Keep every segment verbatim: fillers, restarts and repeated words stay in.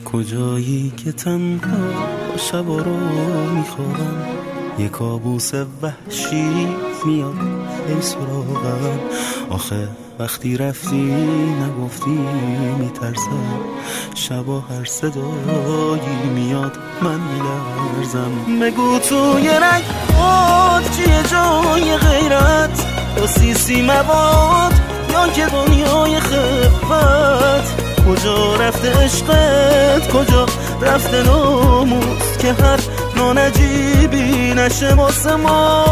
کجایی که تنها شبا رو میخوابم، یه کابوس وحشی میاد ای سراغم. آخه وقتی رفتی نگفتی میترسم، شبا هر صدایی میاد من میلرزم. بگو توی رنگ خود چیه جای غیرت، یا سیسی مواد یا که دنیای خفت. کجا رفته عشقت، کجا رفته ناموس، که هر نانجیبی نشه واسه ما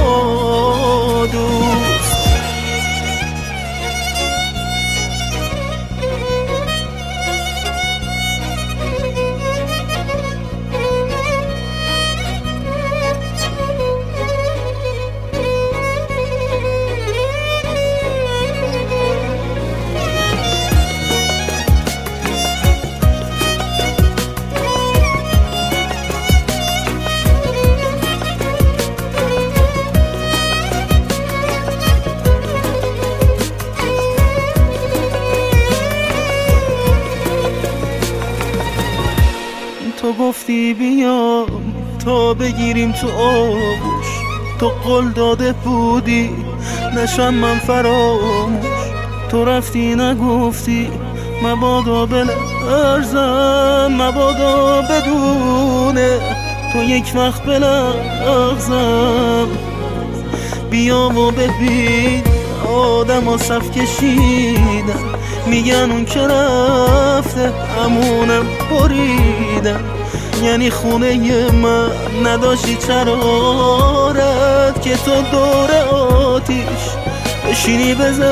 دوست. تو گفتی بیام تا بگیریم تو آغوش، تو قول داده بودی نشم من فراموش. تو رفتی نگفتی مبادا بلرزم، مبادا بدونه تو یک وقت بلغزم. بیا و ببین آدم ها صف کشیدن، میگن اون که رفته همونم بریدن. یعنی خونه من نداشتی چرارت، که تو دور آتیش بشینی بزلت.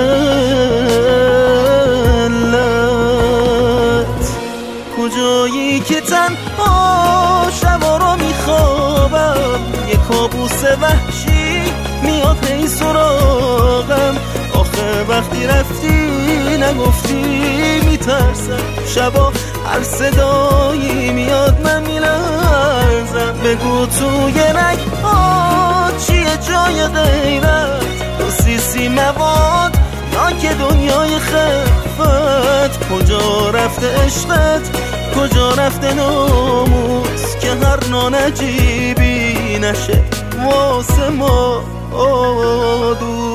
کجایی که تنها شبا رو میخوابم، یه کابوس وحشی میاد هی سراغم. آخه وقتی رفتی نگفتی میترسم، شبا هر صدایی میاد من میلرزم. بگو توی رنگ ها چیه جای غیرت، تو سیسی مواد یا که دنیای خفت. کجا رفته عشقت، کجا رفته ناموس، که هر نانجیبی نشه واسه ما دوست.